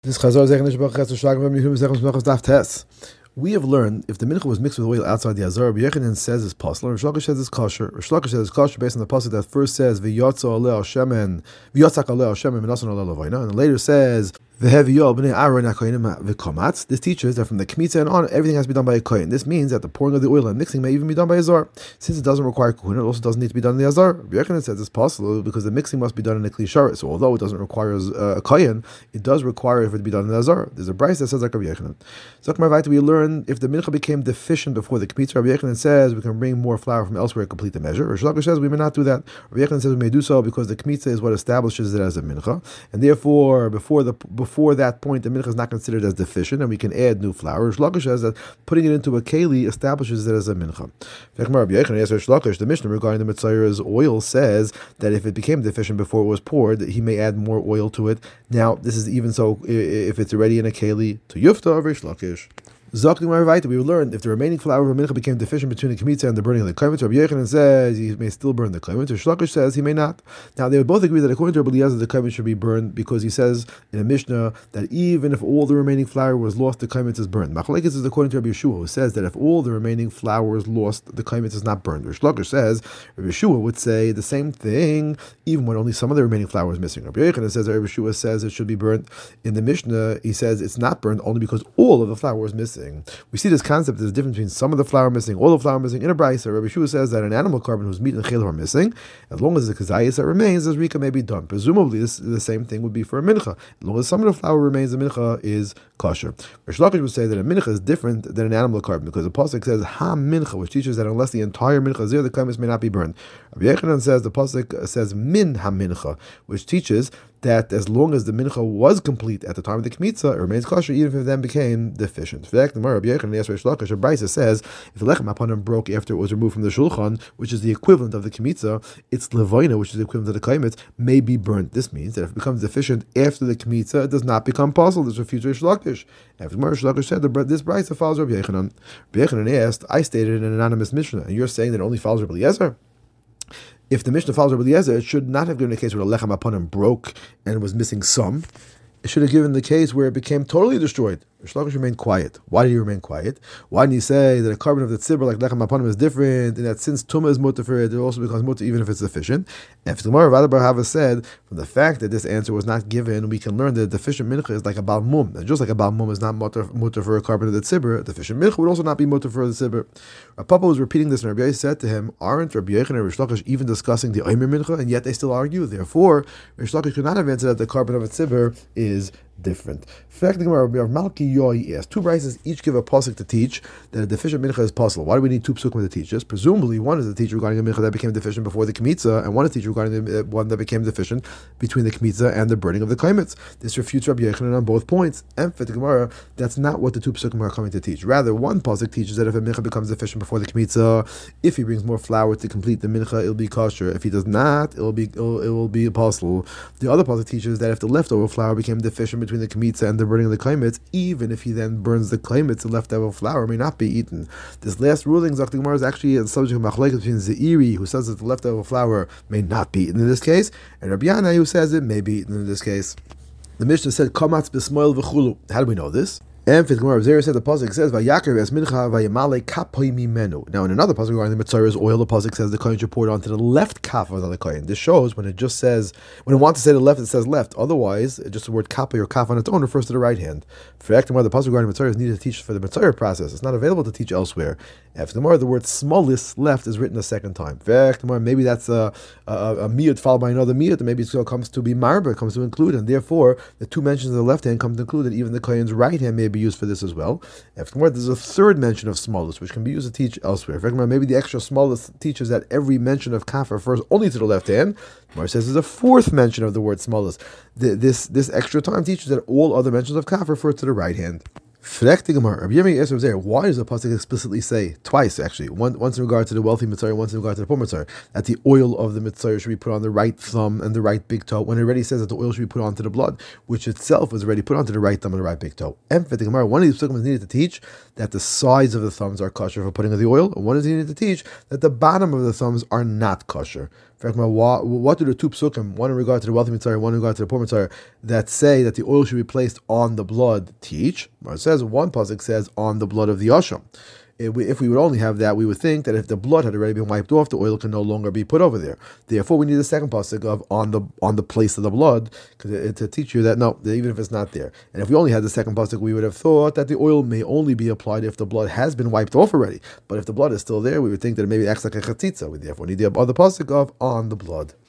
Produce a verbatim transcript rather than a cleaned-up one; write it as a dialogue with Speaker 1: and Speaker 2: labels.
Speaker 1: This Chazar Zech Nishbach Chesed Shagam Yehum Zech Nishbach Daf Tes. We have learned if the mincha was mixed with oil outside the azar, Rabbi Yochanan says it's possible. Rish Lakish says it's kosher. Rish Lakish says it's kosher based on the pasuk that first says v'yotza aleh al shemen v'yotzak aleh al shemen v'nasan aleh levayna, and later says v'heviyol b'nei Aaron hakohenim v'komatz. This teaches that from the kmitza and on, everything has to be done by a kohen. This means that the pouring of the oil and mixing may even be done by a zar. Since it doesn't require kohen, it also doesn't need to be done in the azar. Rabbi Yochanan says it's possible because the mixing must be done in a kli sharet. So although it doesn't require uh, a kohen, it does require for it to be done in the azar. There's a brayse that says like Rabbi Yochanan. So we learn if the mincha became deficient before the kmitza, Rabbi Yochanan says we can bring more flour from elsewhere to complete the measure. Rish Lakish says we may not do that. Rabbi Yochanan says we may do so because the kmitza is what establishes it as a mincha, and therefore before the before that point the mincha is not considered as deficient, and we can add new flour. Rish Lakish says that putting it into a keli establishes it as a mincha. Rabbi Yochanan asks Rish Lakish, the Mishnah regarding the mitzayir's oil says that if it became deficient before it was poured, that he may add more oil to it. Now this is even so if it's already in a keli to yufta of Rish Lakish. We learned if the remaining flour of a mincha became deficient between the kmitza and the burning of the kaimet, Rabbi Yochanan says he may still burn the kaimet. Rish Lakish says he may not. Now they would both agree that according to Rabbi Eliezer the kaimet should be burned because he says in a Mishnah that even if all the remaining flour was lost, the kaimet is burned. Machlekes is according to Rabbi Yeshua, who says that if all the remaining flour is lost, the kaimet is not burned. Rish Lakish says Rabbi Yeshua would say the same thing even when only some of the remaining flour is missing. Rabbi Yochanan says that Rabbi Yeshua says it should be burned. In the Mishnah, he says it's not burned only because all of the flour is missing. We see this concept, there's a difference between some of the flour missing, all the flour missing. In a brayse, Rabbi Yeshua says that an animal carbon whose meat and chayil are missing, as long as the kazayis that remains, the rika may be done. Presumably, this the same thing would be for a mincha. As long as some of the flour remains, the mincha is kosher. Rish Lakish would say that a mincha is different than an animal carbon because the pasuk says ha mincha, which teaches that unless the entire mincha is there, the kaimis may not be burned. Rabbi Yochanan says the pasuk says min ha mincha, which teaches that as long as the mincha was complete at the time of the kmitza, it remains kosher, even if it then became deficient. In fact, the Rabbi Yochanan asks Rish Lakish, a brayse says if the lechem upon him broke after it was removed from the shulchan, which is the equivalent of the kmitza, its levaina, which is the equivalent of the kaimet, may be burnt. This means that if it becomes deficient after the kmitza, it does not become possible. This refutes Rish Lakish. After Rish Lakish said that this brayse follows Rabbi Yochanan. Rabbi Yochanan asked, I stated in an anonymous Mishnah, and you're saying that it only follows Rabbi Eliezer? If the Mishnah follows Rabbi Eliezer, it should not have given a case where the lechem upon him broke and was missing some. It should have given the case where it became totally destroyed. Rish Lakish remained quiet. Why did he remain quiet? Why didn't he say that a carbon of the tzibur like lechem aponim is different, and that since tumah is mutter for it, it also becomes mutter even if it's deficient? And if the Gemara of Adabar Hava said, from the fact that this answer was not given, we can learn that a deficient mincha is like a bal mum. And just like a bal mum is not mutter, mutter for a carbon of the tzibur, a deficient mincha would also not be mutter for the tzibur. Rav Papa was repeating this, and Rabbi Yochanan said to him, aren't Rabbi Yochanan and Rish Lakish even discussing the Omer mincha, and yet they still argue? Therefore, Rish Lakish could not have answered that the carbon of a tzibur is different. In fact, the Gemara of Malki Yoi asked, two brises each give a pasuk to teach that a deficient mincha is possible. Why do we need two psukim to teach this? Presumably, one is to teach regarding a mincha that became deficient before the kmitza, and one is to teach regarding the one that became deficient between the kmitza and the burning of the kaimitz. This refutes Rabbi Yochanan on both points. And for the Gemara, that's not what the two psukim are coming to teach. Rather, one pasuk teaches that if a mincha becomes deficient before the kmitza, if he brings more flour to complete the mincha, it'll be kosher. If he does not, it'll be it'll, it will be apostle. The other pasuk teaches that if the leftover flour became deficient between the kmitza and the burning of the kaimitz, even if he then burns the kaimitz, the leftover flour may not be eaten. This last ruling, Zakh Gemara, is actually a subject of machlekes between Zeiri, who says that the leftover flour may not be eaten in this case, and Rabbi Yana, who says it may be eaten in this case. The Mishnah said, "Kamatz b'smoil v'chulu." How do we know this? And fifth Gemara of Zera said the pasuk says Vayaker es mincha vayamale kapoy mimenu. Now in another pasuk regarding the mitzvah's oil, the pasuk says the kohen should pour it onto the left kaf of the other kohen. This shows when it just says when it wants to say the left, it says left. Otherwise, just the word kapoy or kaf on its own refers to the right hand. For fact, the pasuk regarding mitzvah is needed to teach for the mitzvah process. It's not available to teach elsewhere. After the the word smolis left is written a second time. For fact, maybe that's a a, a miyut followed by another miyut, and maybe it still comes to be marba, comes to include, and therefore the two mentions of the left hand come to include that even the kohen's right hand may be used for this as well. After the there's a third mention of smallest, which can be used to teach elsewhere. In maybe the extra smallest teaches that every mention of kaf refers only to the left hand. Mar says there's a fourth mention of the word smallest. This this extra time teaches that all other mentions of kaf refer to the right hand. Why does the pasuk explicitly say twice? Actually, one, once in regard to the wealthy mitzvah, once in regard to the poor mitzvah, that the oil of the mitzvah should be put on the right thumb and the right big toe, when it already says that the oil should be put onto the blood, which itself was already put onto the right thumb and the right big toe. And for the Gemara, one of these psukim is needed to teach that the sides of the thumbs are kosher for putting of the oil, and one is needed to teach that the bottom of the thumbs are not kosher. What, what do the two psukim, one in regard to the wealthy mitzvah, one in regard to the poor mitzvah, that say that the oil should be placed on the blood teach? It says one pasuk says on the blood of the yasham. If we, if we would only have that, we would think that if the blood had already been wiped off, the oil can no longer be put over there. Therefore, we need a second pasuk of on the on the place of the blood to, to teach you that no, even if it's not there. And if we only had the second pasuk, we would have thought that the oil may only be applied if the blood has been wiped off already. But if the blood is still there, we would think that it maybe acts like a chatzitza. We therefore need the other pasuk of on the blood.